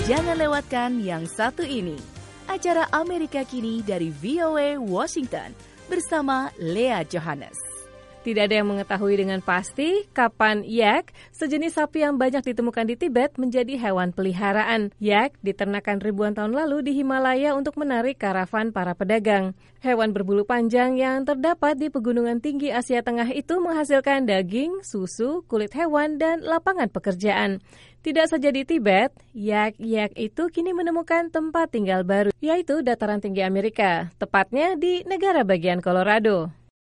Jangan lewatkan yang satu ini. Acara Amerika Kini dari VOA Washington bersama Lea Johannes. Tidak ada yang mengetahui dengan pasti kapan yak, sejenis sapi yang banyak ditemukan di Tibet, menjadi hewan peliharaan. Yak diternakan ribuan tahun lalu di Himalaya untuk menarik karavan para pedagang. Hewan berbulu panjang yang terdapat di pegunungan tinggi Asia Tengah itu menghasilkan daging, susu, kulit hewan, dan lapangan pekerjaan. Tidak saja di Tibet, yak-yak itu kini menemukan tempat tinggal baru, yaitu dataran tinggi Amerika, tepatnya di negara bagian Colorado.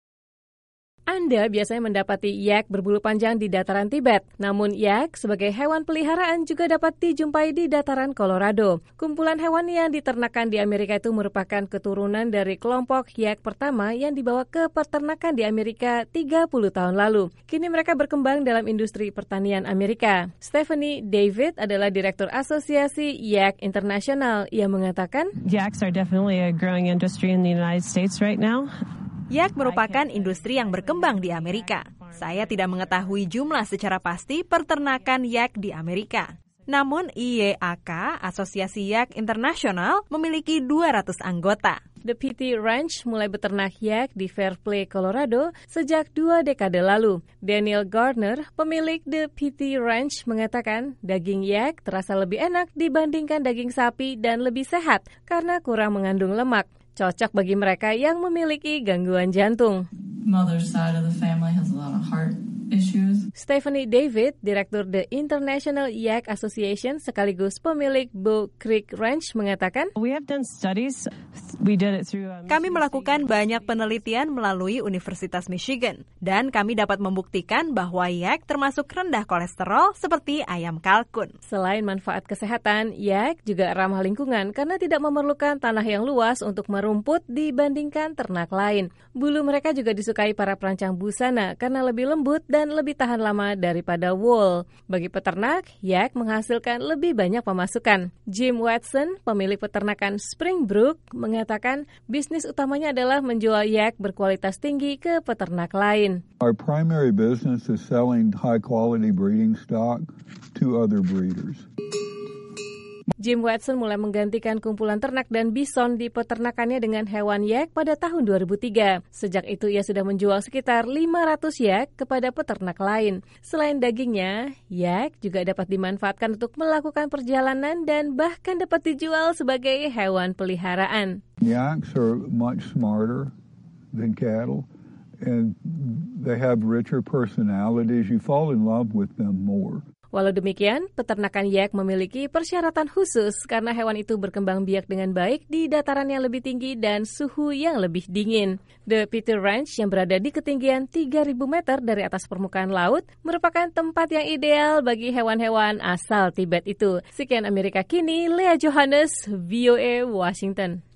Anda biasanya mendapati yak berbulu panjang di dataran Tibet. Namun yak sebagai hewan peliharaan juga dapat dijumpai di dataran Colorado. Kumpulan hewan yang diternakan di Amerika itu merupakan keturunan dari kelompok yak pertama yang dibawa ke peternakan di Amerika 30 tahun lalu. Kini mereka berkembang dalam industri pertanian Amerika. Stephanie David adalah Direktur Asosiasi Yak Internasional. Ia mengatakan, Yaks are definitely a growing industry in the United States right now. Yak merupakan industri yang berkembang di Amerika. Saya tidak mengetahui jumlah secara pasti peternakan yak di Amerika. Namun IYAK, Asosiasi Yak Internasional, memiliki 200 anggota. The PT Ranch mulai beternak yak di Fairplay, Colorado sejak 2 dekade lalu. Daniel Gardner, pemilik The PT Ranch, mengatakan daging yak terasa lebih enak dibandingkan daging sapi dan lebih sehat karena kurang mengandung lemak. Cocok bagi mereka yang memiliki gangguan jantung. Mother's side of the family has a lot of heart issues. Stephanie David, Direktur The International Yak Association sekaligus pemilik Bow Creek Ranch, mengatakan, We have done studies. We did it through Kami melakukan banyak penelitian melalui Universitas Michigan dan kami dapat membuktikan bahwa yak termasuk rendah kolesterol seperti ayam kalkun. Selain manfaat kesehatan, yak juga ramah lingkungan karena tidak memerlukan tanah yang luas untuk merumput dibandingkan ternak lain. Bulu mereka juga disukai para perancang busana karena lebih lembut dan lebih tahan lama daripada wool. Bagi peternak, yak menghasilkan lebih banyak pemasukan. Jim Watson, pemilik peternakan Springbrook, mengatakan bisnis utamanya adalah menjual yak berkualitas tinggi ke peternak lain. Our primary business is selling high-quality breeding stock to other breeders. Jim Watson mulai menggantikan kumpulan ternak dan bison di peternakannya dengan hewan yak pada tahun 2003. Sejak itu ia sudah menjual sekitar 500 yak kepada peternak lain. Selain dagingnya, yak juga dapat dimanfaatkan untuk melakukan perjalanan dan bahkan dapat dijual sebagai hewan peliharaan. Yaks are much smarter than cattle and they have richer personalities. You fall in love with them more. Walau demikian, peternakan yak memiliki persyaratan khusus karena hewan itu berkembang biak dengan baik di dataran yang lebih tinggi dan suhu yang lebih dingin. The PT Ranch yang berada di ketinggian 3.000 meter dari atas permukaan laut merupakan tempat yang ideal bagi hewan-hewan asal Tibet itu. Sekian Amerika Kini, Lea Johannes, VOA Washington.